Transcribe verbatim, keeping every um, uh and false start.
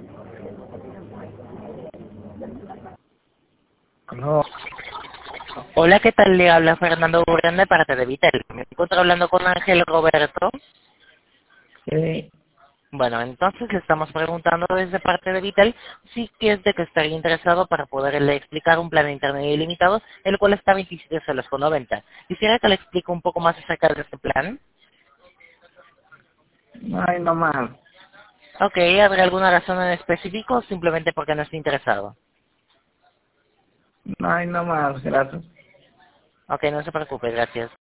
No, Hola, ¿qué tal? Le habla Fernando Burán de parte de Vitel. Me encuentro hablando con Ángel Roberto. sí, Bueno, entonces le estamos preguntando desde parte de Vitel si que es de que estaría interesado para poderle explicar un plan de internet ilimitado, el cual está a veintisiete soles con noventa. Quisiera que le explique un poco más acerca de este plan. no hay nomás, Ok, ¿habrá alguna razón en específico o simplemente porque no está interesado? no hay nomás, gracias. Ok, no se preocupe, gracias.